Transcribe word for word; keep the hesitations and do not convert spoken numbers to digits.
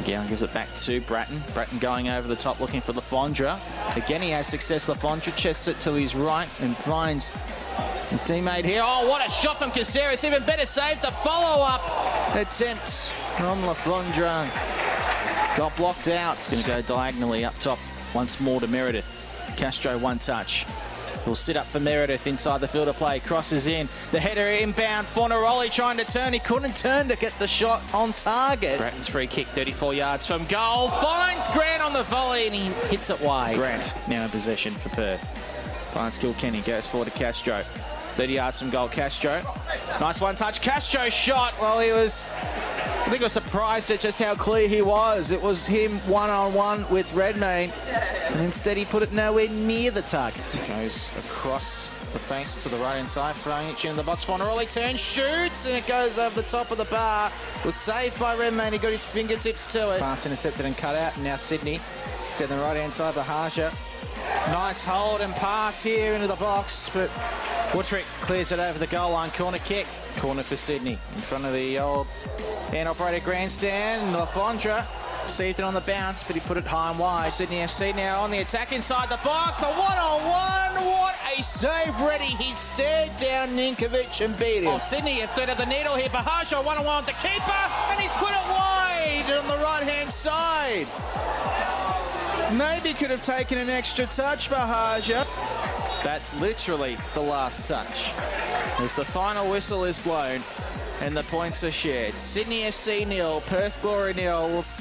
McGowan gives it back to Bratton. Bratton going over the top looking for Lafondra. Again, he has success. Lafondra chests it to his right and finds his teammate here. Oh, what a shot from Caceres. Even better save. The follow-up attempt from Lafondra got blocked out. Going to go diagonally up top once more to Meredith. Castro one touch. He'll sit up for Meredith inside the field of play. Crosses in. The header inbound. Fornaroli trying to turn. He couldn't turn to get the shot on target. Bratton's free kick, thirty-four yards from goal. Finds Grant on the volley and he hits it wide. Grant now in possession for Perth. Finds Kilkenny. Goes forward to Castro. thirty yards from goal. Castro. Nice one touch. Castro shot. Well, he was... I think I was surprised at just how clear he was. It was him one-on-one with Redmayne. And instead he put it nowhere near the target. Goes across the face to the right-hand side, throwing it in the box. Fornaroli turns, shoots, and it goes over the top of the bar. Was saved by Redmayne. He got his fingertips to it. Pass intercepted and cut out. And now Sydney down the right-hand side, Bahaja. Nice hold and pass here into the box, but Woodrick clears it over the goal line. Corner kick. Corner for Sydney. In front of the old hand-operated grandstand. Lafondra received it on the bounce, but he put it high and wide. Sydney F C now on the attack inside the box. A one-on-one. What a save, Reddy. He stared down Ninkovic and beat him. Oh, Sydney have threaded the needle here. Bahaja one-on-one with the keeper, and he's put it wide on the right-hand side. Maybe could have taken an extra touch, Bahaja. That's literally the last touch. As the final whistle is blown and the points are shared. Sydney F C nil, Perth Glory nil.